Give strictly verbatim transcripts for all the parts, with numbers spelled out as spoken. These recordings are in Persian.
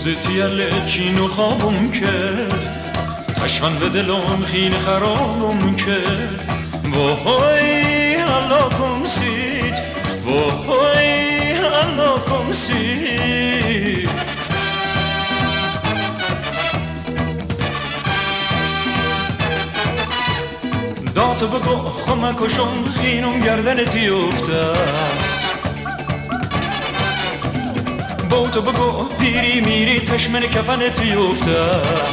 سوزتی الچین و خوابم کرد تشمن به دلم خین خرابم کرد وای حالا کمسید وای حالا کمسید داتو بگو خمکشم خینم گردنتی افتاد بوتو بگو پیری میری تشمن کفنتی افتاد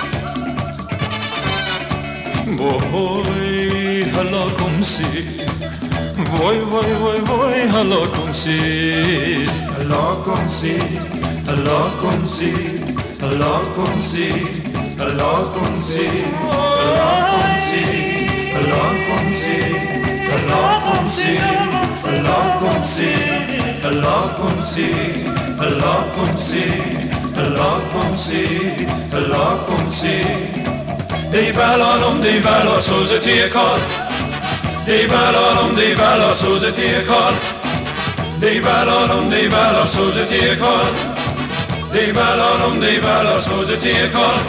وای حالا کمسید وای وای وای وای حالا کمسید حالا کمسید حالا کمسید حالا کمسید حالا کمسید حالا کمسید حالا کمسید حالا کمسید حالا کمسید حالا کمسید حالا کمسید حالا کمسید حالا کمسید دی بلالم دی بلا سوزتی کار دی بلالم دی بلا سوزتی کار دی بلالم دی بلا سوزتی کار دی بلالم دی بلا سوزتی کار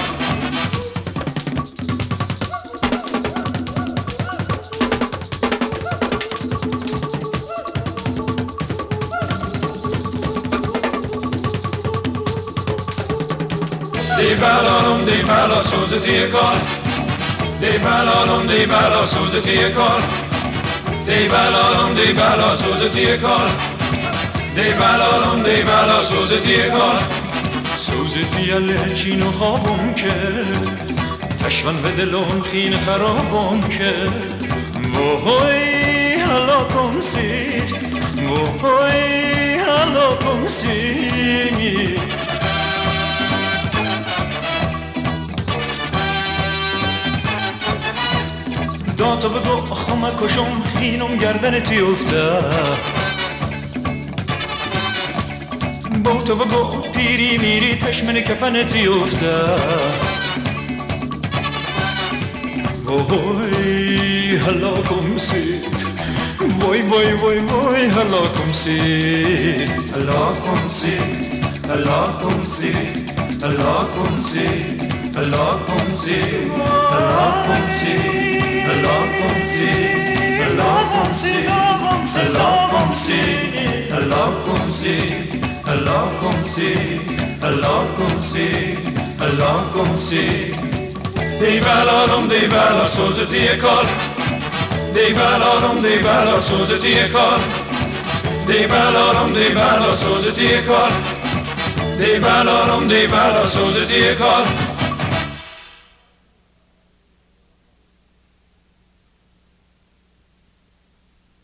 دی بلالم دی بلا سوزتی کار دی بلالم دی بلا سوزتی کار دی بلالم دی بلا سوزتی کار دی بلالم دی بلا سوزتی کار سوزتی الچین و خوابم کرد تشمن به دلم خین خرابم کرد وای حالا کمسید وای حالا کمسید داتو بگو خمکشم خینم گردنتی افتاد بوتو بگو پیری میری تشمن کفنتی افتاد وای حالا کمسید وای وای وای وای حالا کمسید حالا کمسید حالا کمسید حالا کمسید حالا کمسید حالا کمسید حالا کمسید حالا کمسید حالا کمسید حالا کمسید حالا کمسید حالا کمسید حالا کمسید دی بلالم دی بلا سوزتی کار دی بلالم دی بلا سوزتی کار دی بلالم دی بلا سوزتی کار دی بلالم دی بلا سوزتی کار